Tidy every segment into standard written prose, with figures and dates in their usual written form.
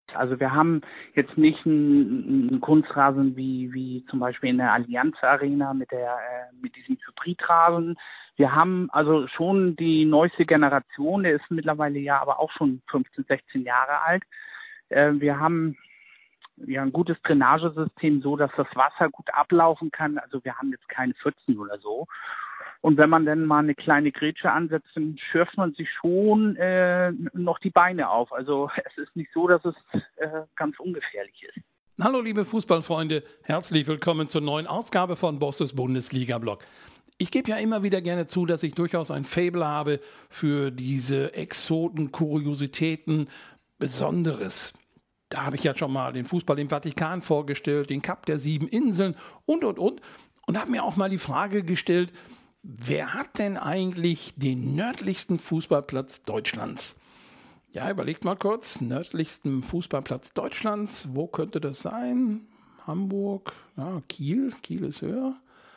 Also wir haben jetzt nicht einen Kunstrasen wie zum Beispiel in der Allianz Arena mit diesem Hybridrasen. Wir haben also schon die neueste Generation, der ist mittlerweile ja aber auch schon 15, 16 Jahre alt. Wir haben ja ein gutes Drainagesystem, so dass das Wasser gut ablaufen kann. Also wir haben jetzt keine Pfützen oder so. Und wenn man dann mal eine kleine Grätsche ansetzt, dann schürft man sich schon noch die Beine auf. Also es ist nicht so, dass es ganz ungefährlich ist. Hallo liebe Fußballfreunde, herzlich willkommen zur neuen Ausgabe von Bosses Bundesliga-Blog. Ich gebe ja immer wieder gerne zu, dass ich durchaus ein Faible habe für diese Exoten, Kuriositäten, Besonderes. Da habe ich ja schon mal den Fußball im Vatikan vorgestellt, den Cup der 7 Inseln und habe mir auch mal die Frage gestellt, wer hat denn eigentlich den nördlichsten Fußballplatz Deutschlands? Ja, überlegt mal kurz, nördlichsten Fußballplatz Deutschlands, wo könnte das sein? Hamburg, ja, Kiel ist höher.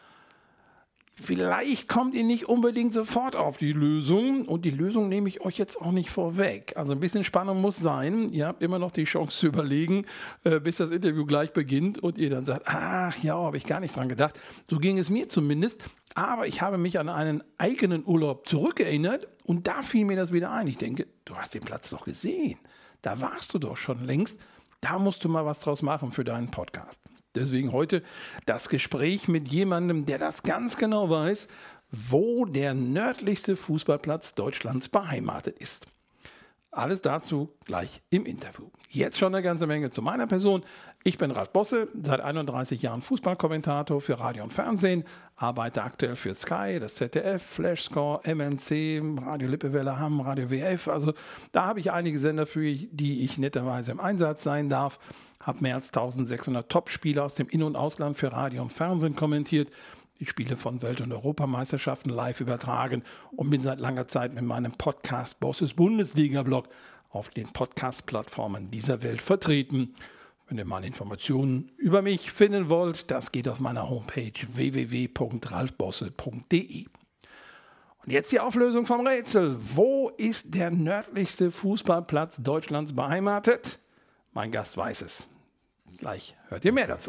Vielleicht kommt ihr nicht unbedingt sofort auf die Lösung und die Lösung nehme ich euch jetzt auch nicht vorweg. Also ein bisschen Spannung muss sein. Ihr habt immer noch die Chance zu überlegen, bis das Interview gleich beginnt und ihr dann sagt, ach ja, habe ich gar nicht dran gedacht. So ging es mir zumindest. Aber ich habe mich an einen eigenen Urlaub zurückerinnert und da fiel mir das wieder ein. Ich denke, du hast den Platz doch gesehen. Da warst du doch schon längst. Da musst du mal was draus machen für deinen Podcast. Deswegen heute das Gespräch mit jemandem, der das ganz genau weiß, wo der nördlichste Fußballplatz Deutschlands beheimatet ist. Alles dazu gleich im Interview. Jetzt schon eine ganze Menge zu meiner Person. Ich bin Ralf Bosse, seit 31 Jahren Fußballkommentator für Radio und Fernsehen, arbeite aktuell für Sky, das ZDF, Flashscore, MNC, Radio Lippewelle, Hamm, Radio WF. Also da habe ich einige Sender für, die ich netterweise im Einsatz sein darf. Habe mehr als 1600 Top-Spiele aus dem In- und Ausland für Radio und Fernsehen kommentiert, die Spiele von Welt- und Europameisterschaften live übertragen und bin seit langer Zeit mit meinem Podcast Bosses Bundesliga-Blog auf den Podcast-Plattformen dieser Welt vertreten. Wenn ihr mal Informationen über mich finden wollt, das geht auf meiner Homepage www.ralfbosse.de. Und jetzt die Auflösung vom Rätsel. Wo ist der nördlichste Fußballplatz Deutschlands beheimatet? Mein Gast weiß es. Gleich hört ihr mehr dazu.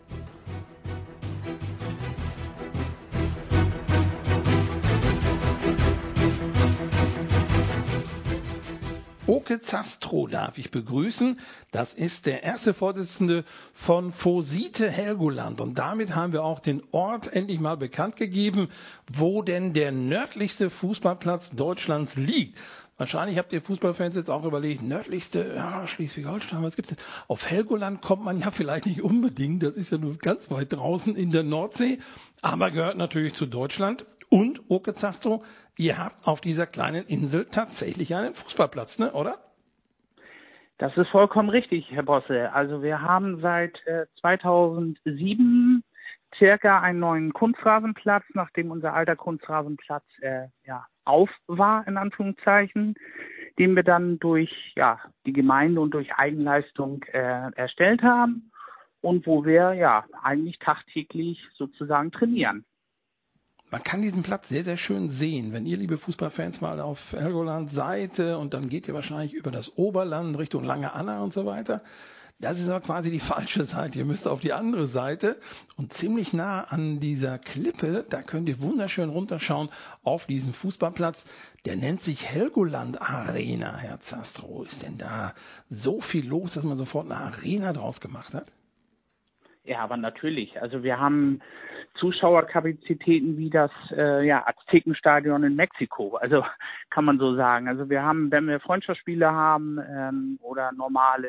Oke Zastro darf ich begrüßen. Das ist der erste Vorsitzende von Fosite Helgoland. Und damit haben wir auch den Ort endlich mal bekannt gegeben, wo denn der nördlichste Fußballplatz Deutschlands liegt. Wahrscheinlich habt ihr Fußballfans jetzt auch überlegt, nördlichste, ja, Schleswig-Holstein, was gibt's denn? Auf Helgoland kommt man ja vielleicht nicht unbedingt, das ist ja nur ganz weit draußen in der Nordsee, aber gehört natürlich zu Deutschland. Und, Oke Zastro, ihr habt auf dieser kleinen Insel tatsächlich einen Fußballplatz, ne, oder? Das ist vollkommen richtig, Herr Bosse. Also wir haben seit 2007 circa einen neuen Kunstrasenplatz, nachdem unser alter Kunstrasenplatz auf war, in Anführungszeichen, den wir dann durch die Gemeinde und durch Eigenleistung erstellt haben und wo wir eigentlich tagtäglich sozusagen trainieren. Man kann diesen Platz sehr, sehr schön sehen. Wenn ihr, liebe Fußballfans, mal auf Helgoland seid und dann geht ihr wahrscheinlich über das Oberland Richtung Lange Anna und so weiter. Das ist aber quasi die falsche Seite. Ihr müsst auf die andere Seite und ziemlich nah an dieser Klippe, da könnt ihr wunderschön runterschauen auf diesen Fußballplatz. Der nennt sich Helgoland Arena, Herr Zastro. Ist denn da so viel los, dass man sofort eine Arena draus gemacht hat? Ja, aber natürlich. Also wir haben Zuschauerkapazitäten wie das Aztekenstadion in Mexiko. Also kann man so sagen. Also wir haben, wenn wir Freundschaftsspiele haben oder normale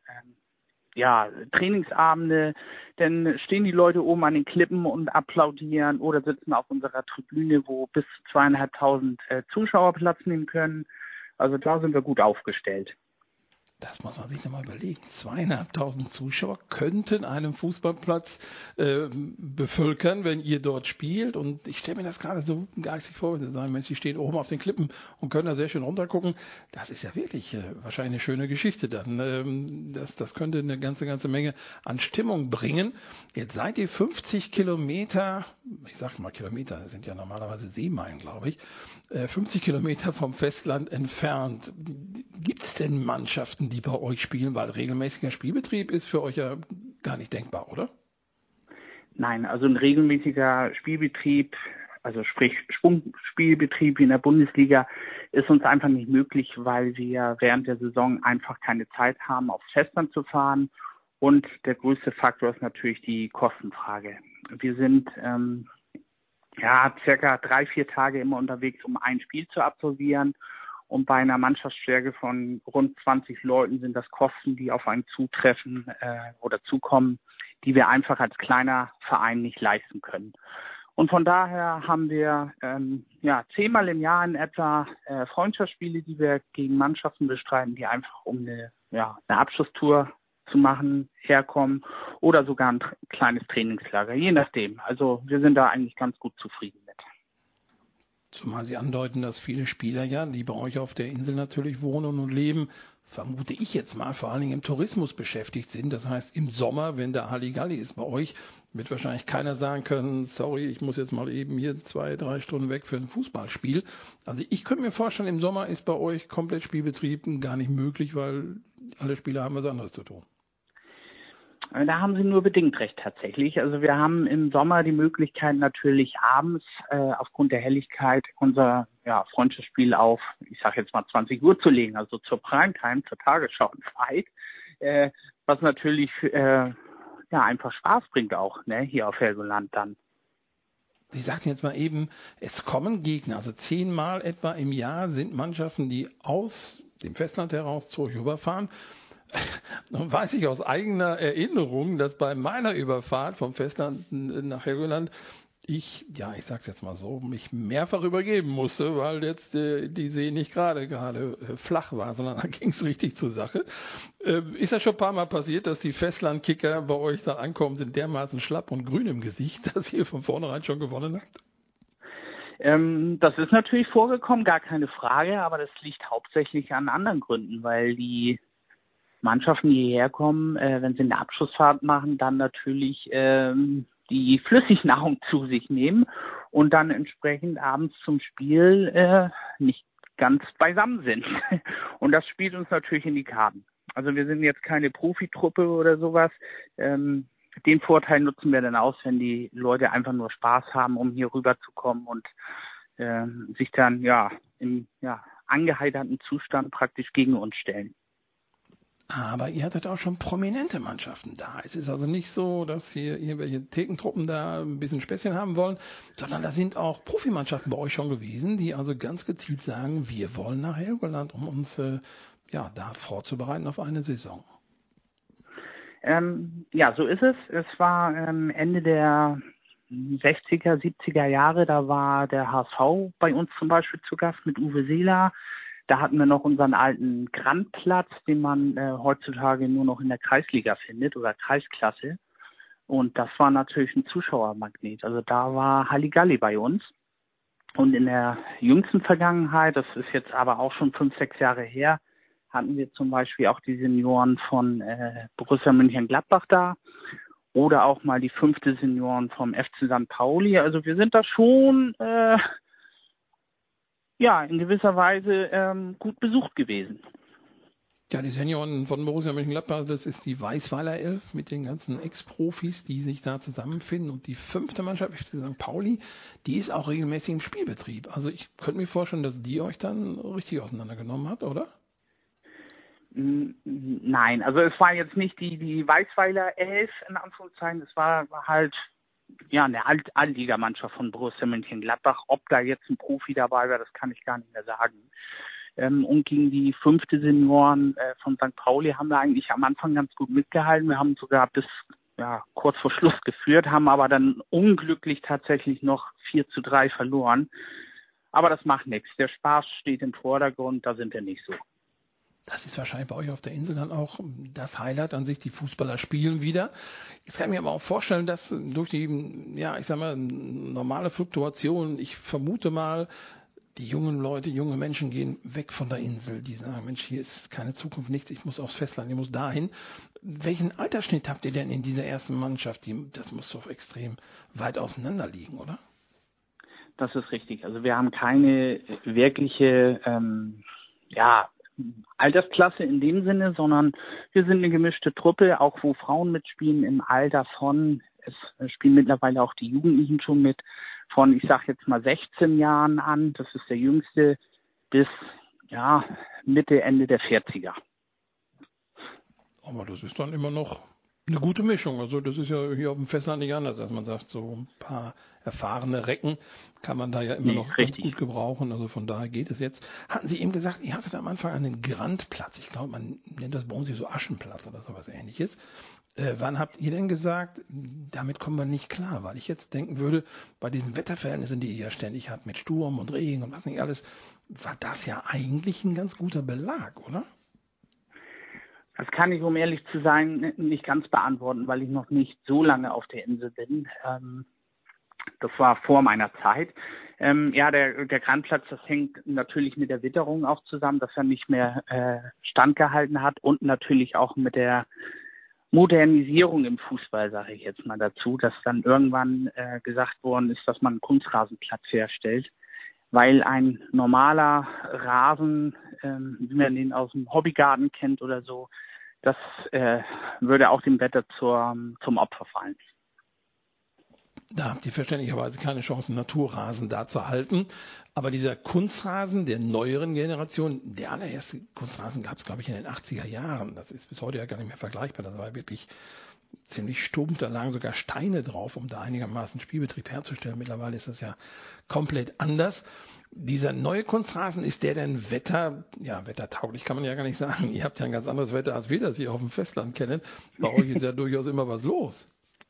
Trainingsabende, dann stehen die Leute oben an den Klippen und applaudieren oder sitzen auf unserer Tribüne, wo bis zu 2500 Zuschauer Platz nehmen können. Also da sind wir gut aufgestellt. Das muss man sich nochmal überlegen. 2500 Zuschauer könnten einen Fußballplatz bevölkern, wenn ihr dort spielt. Und ich stelle mir das gerade so geistig vor, wenn sie sagen, Mensch, die stehen oben auf den Klippen und können da sehr schön runtergucken. Das ist ja wirklich wahrscheinlich eine schöne Geschichte dann. Das könnte eine ganze Menge an Stimmung bringen. Jetzt seid ihr 50 Kilometer, ich sage mal Kilometer, das sind ja normalerweise Seemeilen, glaube ich, 50 Kilometer vom Festland entfernt. Gibt es denn Mannschaften, die bei euch spielen? Weil regelmäßiger Spielbetrieb ist für euch ja gar nicht denkbar, oder? Nein, also ein regelmäßiger Spielbetrieb, also sprich Schwungspielbetrieb wie in der Bundesliga, ist uns einfach nicht möglich, weil wir während der Saison einfach keine Zeit haben, aufs Festland zu fahren. Und der größte Faktor ist natürlich die Kostenfrage. Wir sind circa 3-4 Tage immer unterwegs, um ein Spiel zu absolvieren. Und bei einer Mannschaftsstärke von rund 20 Leuten sind das Kosten, die auf einen zutreffen oder zukommen, die wir einfach als kleiner Verein nicht leisten können. Und von daher haben wir 10-mal im Jahr in etwa Freundschaftsspiele, die wir gegen Mannschaften bestreiten, die einfach um eine Abschlusstour zu machen herkommen oder sogar ein kleines Trainingslager, je nachdem. Also wir sind da eigentlich ganz gut zufrieden mit. Zumal Sie andeuten, dass viele Spieler ja, die bei euch auf der Insel natürlich wohnen und leben, vermute ich jetzt mal, vor allen Dingen im Tourismus beschäftigt sind. Das heißt, im Sommer, wenn der Halligalli ist bei euch, wird wahrscheinlich keiner sagen können, sorry, ich muss jetzt mal eben hier 2-3 Stunden weg für ein Fußballspiel. Also ich könnte mir vorstellen, im Sommer ist bei euch komplett Spielbetrieb gar nicht möglich, weil alle Spieler haben was anderes zu tun. Da haben Sie nur bedingt recht tatsächlich. Also wir haben im Sommer die Möglichkeit natürlich abends aufgrund der Helligkeit unser Freundschaftsspiel auf, ich sage jetzt mal 20 Uhr zu legen, also zur Primetime, zur Tagesschau-Zeit, was natürlich einfach Spaß bringt auch, ne, hier auf Helgoland dann. Sie sagten jetzt mal eben, es kommen Gegner, also 10-mal etwa im Jahr sind Mannschaften, die aus dem Festland heraus zu euch rüberfahren. Nun weiß ich aus eigener Erinnerung, dass bei meiner Überfahrt vom Festland nach Helgoland ich sag's jetzt mal so, mich mehrfach übergeben musste, weil jetzt die See nicht gerade flach war, sondern da ging's richtig zur Sache. Ist das schon ein paar Mal passiert, dass die Festlandkicker bei euch da ankommen, sind dermaßen schlapp und grün im Gesicht, dass ihr von vornherein schon gewonnen habt? Das ist natürlich vorgekommen, gar keine Frage, aber das liegt hauptsächlich an anderen Gründen, weil die Mannschaften, die hierher kommen, wenn sie eine Abschlussfahrt machen, dann natürlich die Flüssignahrung zu sich nehmen und dann entsprechend abends zum Spiel nicht ganz beisammen sind. Und das spielt uns natürlich in die Karten. Also wir sind jetzt keine Profitruppe oder sowas. Den Vorteil nutzen wir dann aus, wenn die Leute einfach nur Spaß haben, um hier rüberzukommen und sich dann im angeheiterten Zustand praktisch gegen uns stellen. Aber ihr hattet auch schon prominente Mannschaften da. Es ist also nicht so, dass hier irgendwelche Thekentruppen da ein bisschen Späßchen haben wollen, sondern da sind auch Profimannschaften bei euch schon gewesen, die also ganz gezielt sagen, wir wollen nach Helgoland, um uns da vorzubereiten auf eine Saison. So ist es. Es war Ende der 60er, 70er Jahre, da war der HSV bei uns zum Beispiel zu Gast mit Uwe Seeler. Da hatten wir noch unseren alten Grandplatz, den man heutzutage nur noch in der Kreisliga findet oder Kreisklasse. Und das war natürlich ein Zuschauermagnet. Also da war Halligalli bei uns. Und in der jüngsten Vergangenheit, das ist jetzt aber auch schon 5-6 Jahre her, hatten wir zum Beispiel auch die Senioren von Borussia Mönchengladbach da. Oder auch mal die 5. Senioren vom FC St. Pauli. Also wir sind da schon in gewisser Weise gut besucht gewesen. Ja, die Senioren von Borussia Mönchengladbach, das ist die Weißweiler 11 mit den ganzen Ex-Profis, die sich da zusammenfinden. Und die 5. Mannschaft, FC St. Pauli, die ist auch regelmäßig im Spielbetrieb. Also ich könnte mir vorstellen, dass die euch dann richtig auseinandergenommen hat, oder? Nein, also es war jetzt nicht die Weißweiler 11 in Anführungszeichen, es war halt eine Altligamannschaft von Borussia Mönchengladbach. Ob da jetzt ein Profi dabei war, das kann ich gar nicht mehr sagen. Und gegen die 5. Senioren von St. Pauli haben wir eigentlich am Anfang ganz gut mitgehalten. Wir haben sogar bis kurz vor Schluss geführt, haben aber dann unglücklich tatsächlich noch 4-3 verloren. Aber das macht nichts. Der Spaß steht im Vordergrund, da sind wir nicht so. Das ist wahrscheinlich bei euch auf der Insel dann auch das Highlight an sich, die Fußballer spielen wieder. Jetzt kann ich mir aber auch vorstellen, dass durch die, normale Fluktuation, ich vermute mal, die junge Menschen gehen weg von der Insel. Die sagen, Mensch, hier ist keine Zukunft, nichts, ich muss aufs Festland, ich muss dahin. Welchen Altersschnitt habt ihr denn in dieser ersten Mannschaft? Das muss doch extrem weit auseinander liegen, oder? Das ist richtig. Also wir haben keine wirkliche Altersklasse in dem Sinne, sondern wir sind eine gemischte Truppe, auch wo Frauen mitspielen im Alter von, es spielen mittlerweile auch die Jugendlichen schon mit, von, ich sage jetzt mal 16 Jahren an, das ist der jüngste, bis Mitte, Ende der 40er. Aber das ist dann immer noch eine gute Mischung. Also das ist ja hier auf dem Festland nicht anders, dass man sagt, so ein paar erfahrene Recken kann man da ja immer noch ganz gut gebrauchen. Also von daher geht es jetzt. Hatten Sie eben gesagt, ihr hattet am Anfang einen Grandplatz. Ich glaube, man nennt das bei uns hier so Aschenplatz oder sowas Ähnliches. Wann habt ihr denn gesagt, damit kommen wir nicht klar? Weil ich jetzt denken würde, bei diesen Wetterverhältnissen, die ihr ja ständig habt mit Sturm und Regen und was nicht alles, war das ja eigentlich ein ganz guter Belag, oder? Das kann ich, um ehrlich zu sein, nicht ganz beantworten, weil ich noch nicht so lange auf der Insel bin. Das war vor meiner Zeit. Der Grandplatz, das hängt natürlich mit der Witterung auch zusammen, dass er nicht mehr standgehalten hat und natürlich auch mit der Modernisierung im Fußball, sage ich jetzt mal dazu, dass dann irgendwann gesagt worden ist, dass man einen Kunstrasenplatz herstellt, weil ein normaler Rasen, wie man den aus dem Hobbygarten kennt oder so, das würde auch dem Wetter zum Opfer fallen. Da habt ihr verständlicherweise keine Chance, einen Naturrasen da zu halten. Aber dieser Kunstrasen der neueren Generation, der allererste Kunstrasen gab es, glaube ich, in den 80er Jahren. Das ist bis heute ja gar nicht mehr vergleichbar. Das war wirklich ziemlich stumpf. Da lagen sogar Steine drauf, um da einigermaßen Spielbetrieb herzustellen. Mittlerweile ist das ja komplett anders. Dieser neue Kunstrasen, ist der denn wettertauglich kann man ja gar nicht sagen. Ihr habt ja ein ganz anderes Wetter, als wir das hier auf dem Festland kennen. Bei euch ist ja durchaus immer was los.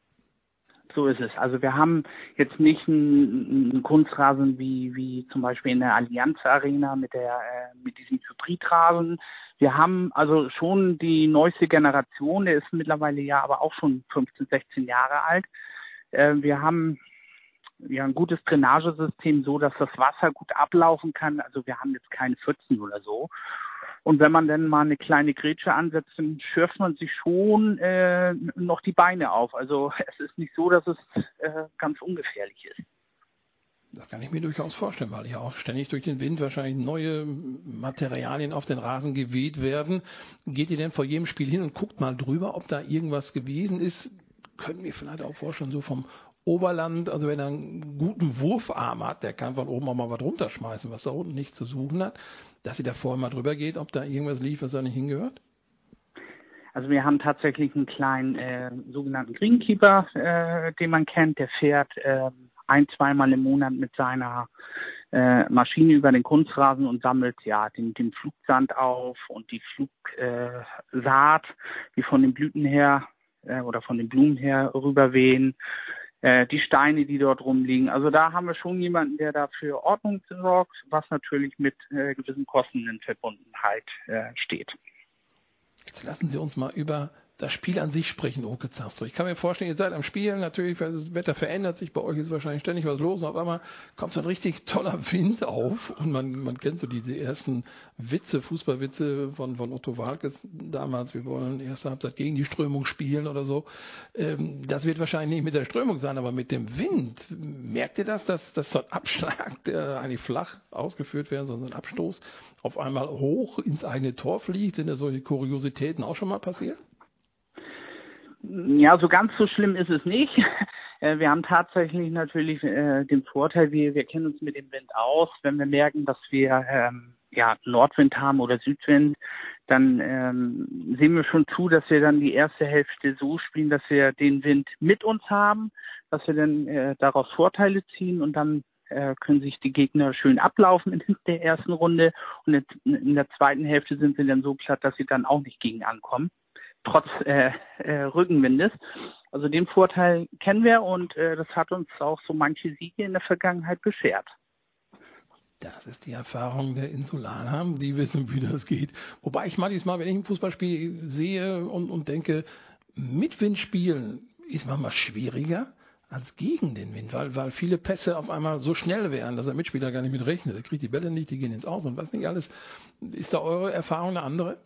So ist es. Also wir haben jetzt nicht einen Kunstrasen wie zum Beispiel in der Allianz Arena mit diesem Hybridrasen. Wir haben also schon die neueste Generation, der ist mittlerweile ja aber auch schon 15, 16 Jahre alt. Wir haben ein gutes Drainagesystem, so dass das Wasser gut ablaufen kann. Also wir haben jetzt keine Pfützen oder so. Und wenn man dann mal eine kleine Grätsche ansetzt, dann schürft man sich schon noch die Beine auf. Also es ist nicht so, dass es ganz ungefährlich ist. Das kann ich mir durchaus vorstellen, weil ja auch ständig durch den Wind wahrscheinlich neue Materialien auf den Rasen geweht werden. Geht ihr denn vor jedem Spiel hin und guckt mal drüber, ob da irgendwas gewesen ist? Können wir vielleicht auch vorstellen, so vom Oberland, also wenn er einen guten Wurfarm hat, der kann von oben auch mal was runterschmeißen, was da unten nichts zu suchen hat, dass sie da vorher mal drüber geht, ob da irgendwas lief, was da nicht hingehört? Also wir haben tatsächlich einen kleinen sogenannten Greenkeeper, den man kennt, der fährt zweimal im Monat mit seiner Maschine über den Kunstrasen und sammelt den Flugsand auf und die Flugsaat, die von den Blüten her oder von den Blumen her rüberwehen. Die Steine, die dort rumliegen. Also da haben wir schon jemanden, der da für Ordnung sorgt, was natürlich mit gewissen Kosten in Verbundenheit steht. Jetzt lassen Sie uns mal über das Spiel an sich sprechen, Oke Zastro. Ich kann mir vorstellen, ihr seid am Spielen, natürlich, weil das Wetter verändert sich, bei euch ist wahrscheinlich ständig was los und auf einmal kommt so ein richtig toller Wind auf und man kennt so diese ersten Fußballwitze von Otto Waalkes damals, wir wollen erste Halbzeit gegen die Strömung spielen oder so. Das wird wahrscheinlich nicht mit der Strömung sein, aber mit dem Wind. Merkt ihr das, dass so ein Abschlag, der eigentlich flach ausgeführt wäre, so ein Abstoß, auf einmal hoch ins eigene Tor fliegt? Sind da solche Kuriositäten auch schon mal passiert? Ja, so ganz so schlimm ist es nicht. Wir haben tatsächlich natürlich den Vorteil, wir kennen uns mit dem Wind aus. Wenn wir merken, dass wir Nordwind haben oder Südwind, dann sehen wir schon zu, dass wir dann die erste Hälfte so spielen, dass wir den Wind mit uns haben, dass wir dann daraus Vorteile ziehen und dann können sich die Gegner schön ablaufen in der ersten Runde und in der zweiten Hälfte sind sie dann so platt, dass sie dann auch nicht gegen ankommen, trotz Rückenwindes. Also den Vorteil kennen wir und das hat uns auch so manche Siege in der Vergangenheit beschert. Das ist die Erfahrung der Insulaner, die wissen, wie das geht. Wobei ich manchmal, wenn ich ein Fußballspiel sehe und denke, mit Wind spielen ist manchmal schwieriger als gegen den Wind, weil viele Pässe auf einmal so schnell wären, dass der Mitspieler gar nicht mit rechnet. Er kriegt die Bälle nicht, die gehen ins Aus und was nicht alles. Ist da eure Erfahrung eine andere?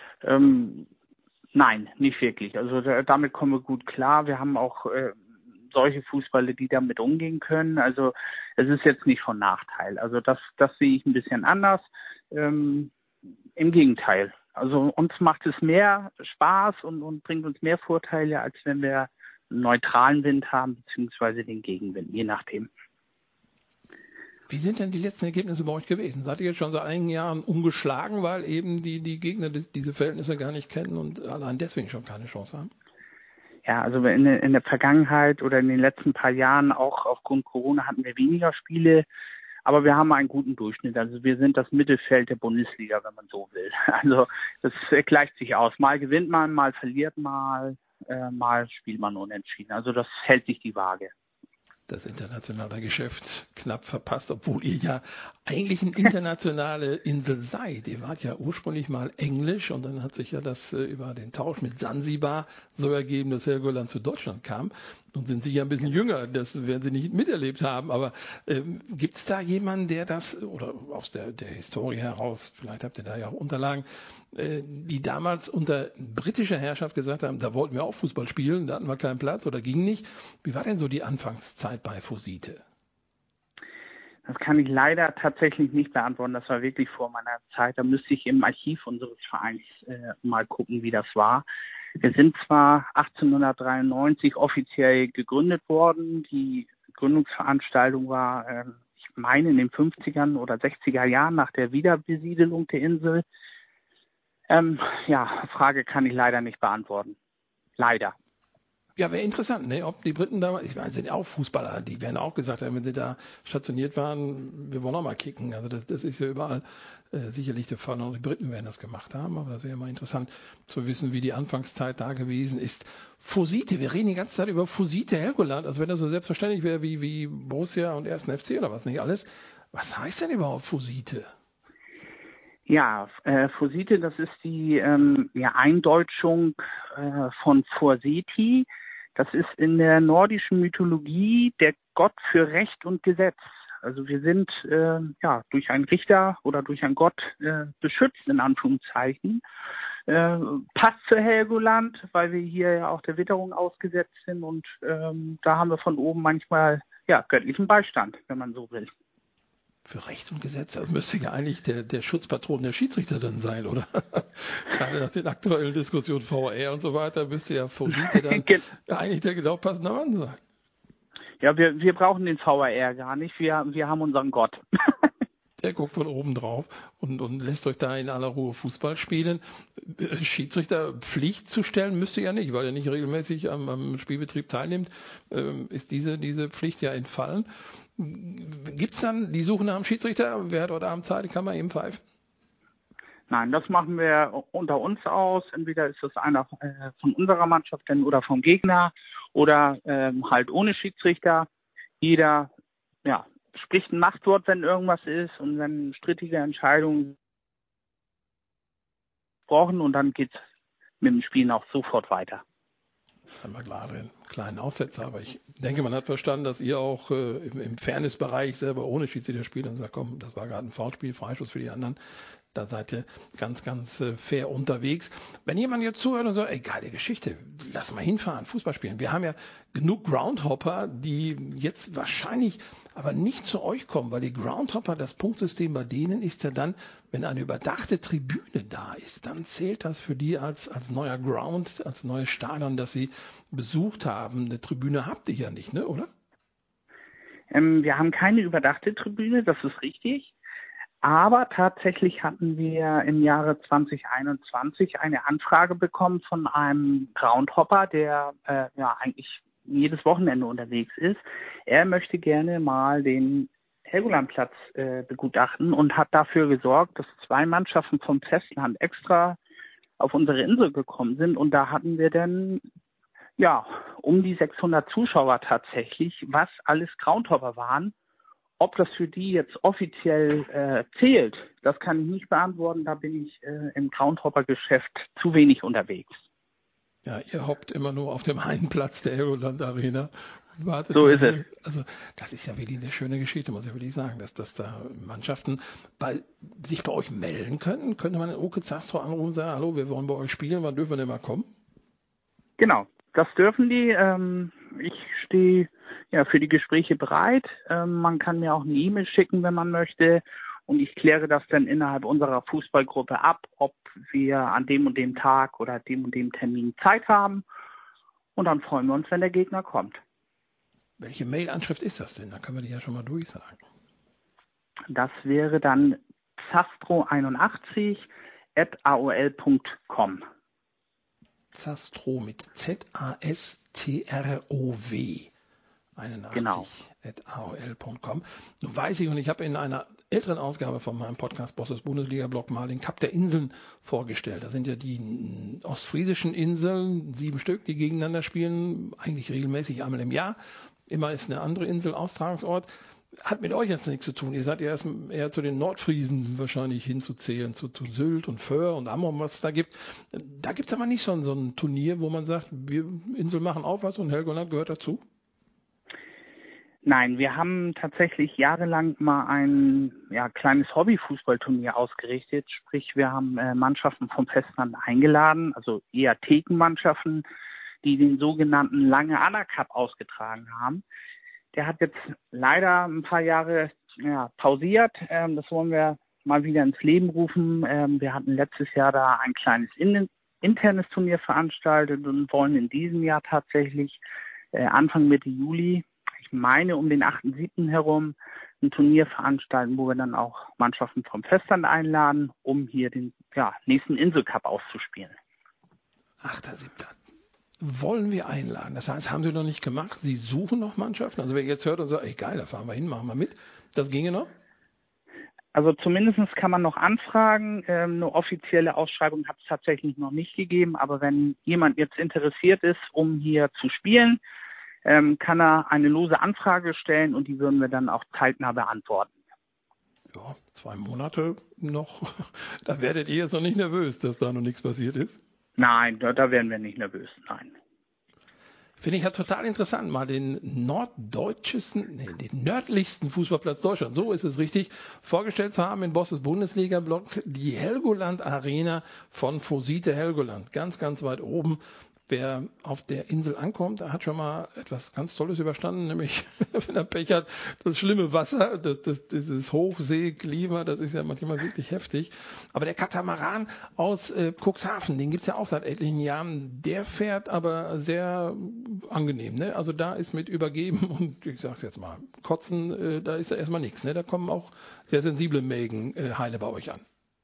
Nein, nicht wirklich. Also damit kommen wir gut klar. Wir haben auch solche Fußballer, die damit umgehen können. Also es ist jetzt nicht von Nachteil. Also das sehe ich ein bisschen anders. Im Gegenteil. Also uns macht es mehr Spaß und bringt uns mehr Vorteile, als wenn wir einen neutralen Wind haben, beziehungsweise den Gegenwind, je nachdem. Wie sind denn die letzten Ergebnisse bei euch gewesen? Seid ihr jetzt schon seit einigen Jahren ungeschlagen, weil eben die Gegner diese Verhältnisse gar nicht kennen und allein deswegen schon keine Chance haben? Ja, also in der Vergangenheit oder in den letzten paar Jahren, auch aufgrund Corona, hatten wir weniger Spiele, aber wir haben einen guten Durchschnitt. Also wir sind das Mittelfeld der Bundesliga, wenn man so will. Also das gleicht sich aus. Mal gewinnt man, mal verliert man, mal spielt man unentschieden. Also das hält sich die Waage. Das internationale Geschäft knapp verpasst, obwohl ihr ja eigentlich eine internationale Insel seid. Ihr wart ja ursprünglich mal Englisch und dann hat sich ja das über den Tausch mit Sansibar so ergeben, dass Helgoland zu Deutschland kam. Nun sind Sie ja ein bisschen jünger, das werden Sie nicht miterlebt haben, aber gibt es da jemanden, der das, oder aus der Historie heraus, vielleicht habt ihr da ja auch Unterlagen, die damals unter britischer Herrschaft gesagt haben, da wollten wir auch Fußball spielen, da hatten wir keinen Platz oder ging nicht. Wie war denn so die Anfangszeit bei Fusite? Das kann ich leider tatsächlich nicht beantworten. Das war wirklich vor meiner Zeit. Da müsste ich im Archiv unseres Vereins mal gucken, wie das war. Wir sind zwar 1893 offiziell gegründet worden. Die Gründungsveranstaltung war, ich meine, in den 50er oder 60er Jahren nach der Wiederbesiedelung der Insel. Frage kann ich leider nicht beantworten. Leider. Ja, wäre interessant, ne? Ob die Briten da, ich meine, sind ja auch Fußballer, die werden auch gesagt haben, wenn sie da stationiert waren, wir wollen auch mal kicken. Also das ist ja überall sicherlich der Fall. Auch die Briten werden das gemacht haben, aber das wäre mal interessant zu wissen, wie die Anfangszeit da gewesen ist. Fusite, wir reden die ganze Zeit über Fusite Helgoland, als wenn das so selbstverständlich wäre wie Borussia und 1. FC oder was nicht alles. Was heißt denn überhaupt Fusite? Ja, Fusite, das ist die Eindeutschung von Forseti. Das ist in der nordischen Mythologie der Gott für Recht und Gesetz. Also wir sind durch einen Richter oder durch einen Gott beschützt, in Anführungszeichen. Passt zu Helgoland, weil wir hier ja auch der Witterung ausgesetzt sind und da haben wir von oben manchmal göttlichen Beistand, wenn man so will. Für Recht und Gesetz, das müsste ja eigentlich der Schutzpatron der Schiedsrichter dann sein, oder? Gerade nach den aktuellen Diskussionen VR und so weiter, müsste ja Fusite dann eigentlich der genau passende Mann sein. Ja, wir brauchen den VR gar nicht, wir haben unseren Gott. Der guckt von oben drauf und lässt euch da in aller Ruhe Fußball spielen. Schiedsrichter Pflicht zu stellen müsste ja nicht, weil er nicht regelmäßig am Spielbetrieb teilnimmt, ist diese Pflicht ja entfallen. Gibt es dann die Suche nach einem Schiedsrichter? Wer hat heute Abend Zeit, kann man eben pfeifen? Nein, das machen wir unter uns aus. Entweder ist das einer von unserer Mannschaft oder vom Gegner oder halt ohne Schiedsrichter. Jeder spricht ein Machtwort, wenn irgendwas ist und wenn strittige Entscheidungen brauchen und dann geht's mit dem Spielen auch sofort weiter. Das haben wir klar den kleinen Aussetzer, aber ich denke, man hat verstanden, dass ihr auch im Fairness-Bereich selber ohne Schiedsrichter spielt und sagt, komm, das war gerade ein Foulspiel, Freischuss für die anderen. Da seid ihr ganz, ganz fair unterwegs. Wenn jemand jetzt zuhört und sagt, ey, geile Geschichte, lass mal hinfahren, Fußball spielen. Wir haben ja genug Groundhopper, die jetzt wahrscheinlich aber nicht zu euch kommen, weil die Groundhopper, das Punktsystem bei denen ist ja dann, wenn eine überdachte Tribüne da ist, dann zählt das für die als neuer Ground, als neues Stadion, das sie besucht haben. Eine Tribüne habt ihr ja nicht, ne, oder? Wir haben keine überdachte Tribüne, das ist richtig. Aber tatsächlich hatten wir im Jahre 2021 eine Anfrage bekommen von einem Groundhopper, der eigentlich jedes Wochenende unterwegs ist. Er möchte gerne mal den Helgolandplatz begutachten und hat dafür gesorgt, dass 2 Mannschaften vom Festland extra auf unsere Insel gekommen sind. Und da hatten wir dann um die 600 Zuschauer tatsächlich, was alles Groundhopper waren. Ob das für die jetzt offiziell zählt, das kann ich nicht beantworten. Da bin ich im Groundhopper-Geschäft zu wenig unterwegs. Ja, ihr hoppt immer nur auf dem einen Platz der Helgoland Arena und wartet. So ist es. Also das ist ja wirklich eine schöne Geschichte, muss ich wirklich sagen, dass da Mannschaften sich bei euch melden können. Könnte man den Oke Zastro anrufen und sagen, hallo, wir wollen bei euch spielen, wann dürfen wir denn mal kommen? Genau, das dürfen die. ich stehe für die Gespräche bereit. Man kann mir auch eine E-Mail schicken, wenn man möchte. Und ich kläre das dann innerhalb unserer Fußballgruppe ab, ob wir an dem und dem Tag oder dem und dem Termin Zeit haben. Und dann freuen wir uns, wenn der Gegner kommt. Welche Mail-Anschrift ist das denn? Da können wir die ja schon mal durchsagen. Das wäre dann zastro81@aol.com. Zastro mit Z-A-S-T-R-O-W 81 Genau. @aol.com. Nun weiß ich, und ich habe in einer älteren Ausgabe von meinem Podcast Bosses Bundesliga-Blog mal den Kap der Inseln vorgestellt. Das sind ja die ostfriesischen Inseln, 7 Stück, die gegeneinander spielen, eigentlich regelmäßig einmal im Jahr. Immer ist eine andere Insel Austragungsort. Hat mit euch jetzt nichts zu tun. Ihr seid ja erst eher zu den Nordfriesen wahrscheinlich hinzuzählen, zu Sylt und Föhr und Amrum, was es da gibt. Da gibt es aber nicht so ein Turnier, wo man sagt, wir Insel machen auch was und Helgoland gehört dazu? Nein, wir haben tatsächlich jahrelang mal ein kleines Hobbyfußballturnier ausgerichtet. Sprich, wir haben Mannschaften vom Festland eingeladen, also eher Thekenmannschaften, die den sogenannten Lange Anna Cup ausgetragen haben. Der hat jetzt leider ein paar Jahre pausiert. Das wollen wir mal wieder ins Leben rufen. Wir hatten letztes Jahr da ein kleines internes Turnier veranstaltet und wollen in diesem Jahr tatsächlich Anfang Mitte Juli, ich meine um den 8.7. herum, ein Turnier veranstalten, wo wir dann auch Mannschaften vom Festland einladen, um hier den nächsten Inselcup auszuspielen. 8.7. wollen wir einladen. Das heißt, haben Sie noch nicht gemacht. Sie suchen noch Mannschaften. Also wer jetzt hört und sagt, ey geil, da fahren wir hin, machen wir mit. Das ginge noch? Also zumindest kann man noch anfragen. Eine offizielle Ausschreibung hat es tatsächlich noch nicht gegeben. Aber wenn jemand jetzt interessiert ist, um hier zu spielen, kann er eine lose Anfrage stellen und die würden wir dann auch zeitnah beantworten. Ja, 2 Monate noch. Da werdet ihr jetzt noch nicht nervös, dass da noch nichts passiert ist? Nein, da werden wir nicht nervös, nein. Finde ich ja total interessant, mal den nördlichsten Fußballplatz Deutschlands, so ist es richtig, vorgestellt zu haben in Bosses Bundesliga-Blog, die Helgoland Arena von Fosite Helgoland, ganz, ganz weit oben. Wer auf der Insel ankommt, der hat schon mal etwas ganz Tolles überstanden, nämlich, wenn er Pech hat, das schlimme Wasser, dieses Hochseeklima, das ist ja manchmal wirklich heftig. Aber der Katamaran aus Cuxhaven, den gibt's ja auch seit etlichen Jahren, der fährt aber sehr angenehm. Ne? Also da ist mit Übergeben und ich sag's jetzt mal, Kotzen, da ist ja erstmal nichts. Ne? Da kommen auch sehr sensible Mägen heile bei euch an.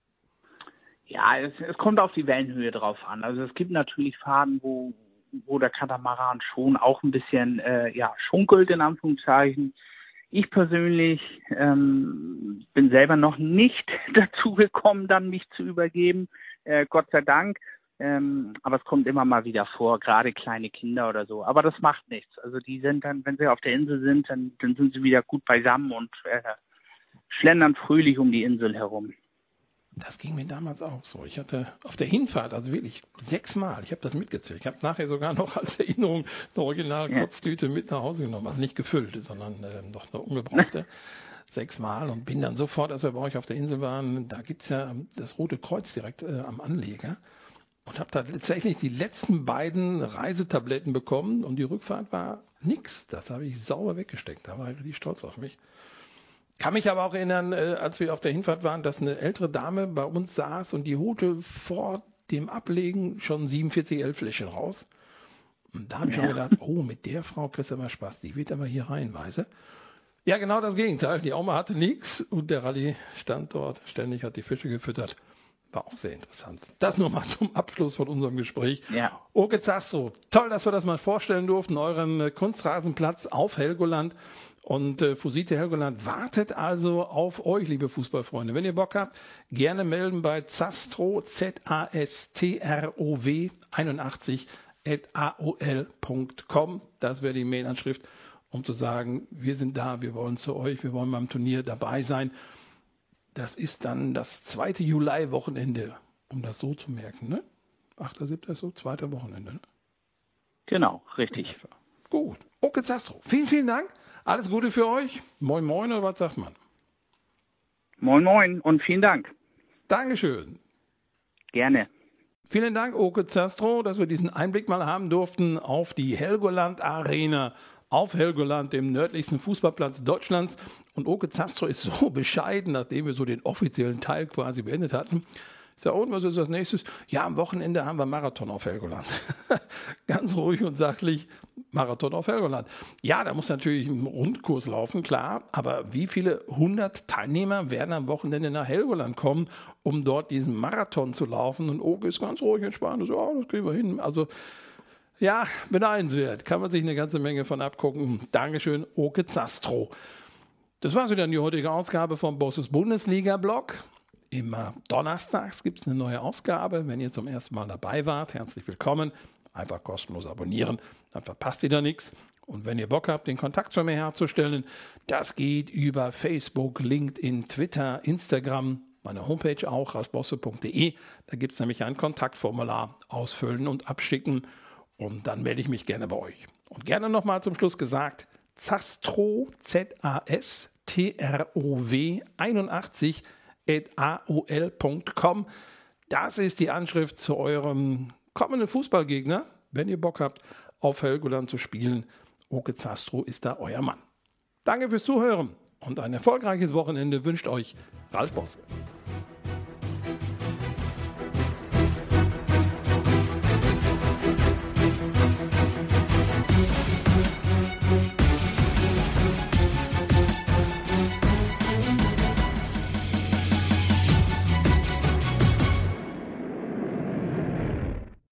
Ja, es kommt auf die Wellenhöhe drauf an. Also es gibt natürlich Fahrten, wo der Katamaran schon auch ein bisschen schunkelt, in Anführungszeichen. Ich persönlich bin selber noch nicht dazu gekommen, dann mich zu übergeben, Gott sei Dank. Aber es kommt immer mal wieder vor, gerade kleine Kinder oder so. Aber das macht nichts. Also die sind dann, wenn sie auf der Insel sind, dann sind sie wieder gut beisammen und schlendern fröhlich um die Insel herum. Das ging mir damals auch so. Ich hatte auf der Hinfahrt, also wirklich 6 Mal, ich habe das mitgezählt. Ich habe nachher sogar noch als Erinnerung eine Original-Kotztüte mit nach Hause genommen. Also nicht gefüllt, sondern doch eine ungebrauchte. 6 Mal und bin dann sofort, als wir bei euch auf der Insel waren, da gibt's ja das Rote Kreuz direkt am Anleger. Und habe da tatsächlich die letzten beiden Reisetabletten bekommen und die Rückfahrt war nix. Das habe ich sauber weggesteckt. Da war ich richtig stolz auf mich. Kann mich aber auch erinnern, als wir auf der Hinfahrt waren, dass eine ältere Dame bei uns saß und die holte vor dem Ablegen schon 47 Fläschchen raus. Und da habe ich schon gedacht, oh, mit der Frau kriegst du aber Spaß, die wird aber hier reihenweise. Ja, genau das Gegenteil. Die Oma hatte nichts und der Rallye stand dort, ständig hat die Fische gefüttert. War auch sehr interessant. Das nur mal zum Abschluss von unserem Gespräch. Ja. Oke Zastro, toll, dass wir das mal vorstellen durften, euren Kunstrasenplatz auf Helgoland. Und Fosite Helgoland wartet also auf euch, liebe Fußballfreunde. Wenn ihr Bock habt, gerne melden bei Zastro, ZASTROW 81@aol.com. Das wäre die Mailanschrift, um zu sagen, wir sind da, wir wollen zu euch, wir wollen beim Turnier dabei sein. Das ist dann das 2. Juli-Wochenende, um das so zu merken, ne? 8.7. ist so, 2. Wochenende, ne? Genau, richtig. Also, gut. Oke Zastro, vielen, vielen Dank. Alles Gute für euch. Moin, moin, oder was sagt man? Moin, moin und vielen Dank. Dankeschön. Gerne. Vielen Dank, Oke Zastro, dass wir diesen Einblick mal haben durften auf die Helgoland Arena auf Helgoland, dem nördlichsten Fußballplatz Deutschlands. Und Oke Zastro ist so bescheiden, nachdem wir so den offiziellen Teil quasi beendet hatten. Ich sage, und was ist das nächstes? Ja, am Wochenende haben wir Marathon auf Helgoland. Ganz ruhig und sachlich, Marathon auf Helgoland. Ja, da muss natürlich ein Rundkurs laufen, klar. Aber wie viele 100 Teilnehmer werden am Wochenende nach Helgoland kommen, um dort diesen Marathon zu laufen? Und Oke ist ganz ruhig entspannt. So, ja, das kriegen wir hin. Also, ja, beneidenswert. Kann man sich eine ganze Menge von abgucken. Dankeschön, Oke Zastro. Das war wieder die heutige Ausgabe vom Bosses Bundesliga-Blog. Immer donnerstags gibt es eine neue Ausgabe. Wenn ihr zum ersten Mal dabei wart, herzlich willkommen. Einfach kostenlos abonnieren, dann verpasst ihr da nichts. Und wenn ihr Bock habt, den Kontakt zu mir herzustellen, das geht über Facebook, LinkedIn, Twitter, Instagram, meine Homepage auch, ralfbosse.de. Da gibt es nämlich ein Kontaktformular, ausfüllen und abschicken. Und dann melde ich mich gerne bei euch. Und gerne nochmal zum Schluss gesagt, Zastro, Z-A-S-T-R-O-W 81 @aol.com. Das ist die Anschrift zu eurem kommenden Fußballgegner, wenn ihr Bock habt, auf Helgoland zu spielen. Oke Zastro ist da euer Mann. Danke fürs Zuhören und ein erfolgreiches Wochenende wünscht euch Ralf Bosse.